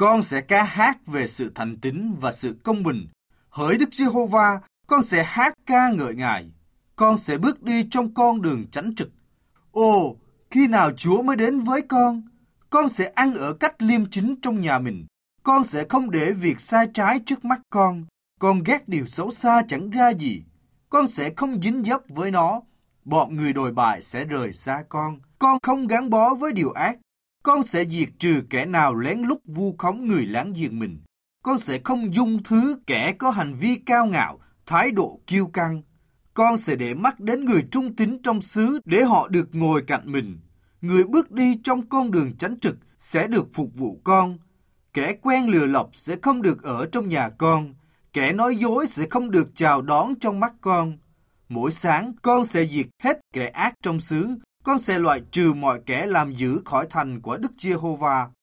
Con sẽ ca hát về sự thành tín và sự công bình. Hỡi Đức Giê-hô-va, con sẽ hát ca ngợi Ngài. Con sẽ bước đi trong con đường chánh trực. Ồ, khi nào Chúa mới đến với con? Con sẽ ăn ở cách liêm chính trong nhà mình. Con sẽ không để việc sai trái trước mắt con. Con ghét điều xấu xa chẳng ra gì. Con sẽ không dính dấp với nó. Bọn người đồi bại sẽ rời xa con. Con không gắn bó với điều ác. Con sẽ diệt trừ kẻ nào lén lút vu khống người láng giềng mình. Con sẽ không dung thứ kẻ có hành vi cao ngạo, thái độ kiêu căng. Con sẽ để mắt đến người trung tín trong xứ để họ được ngồi cạnh mình. Người bước đi trong con đường chánh trực sẽ được phục vụ con. Kẻ quen lừa lọc sẽ không được ở trong nhà con. Kẻ nói dối sẽ không được chào đón trong mắt con. Mỗi sáng con sẽ diệt hết kẻ ác trong xứ. Con sẽ loại trừ mọi kẻ làm dữ khỏi thành của Đức Giê-hô-va.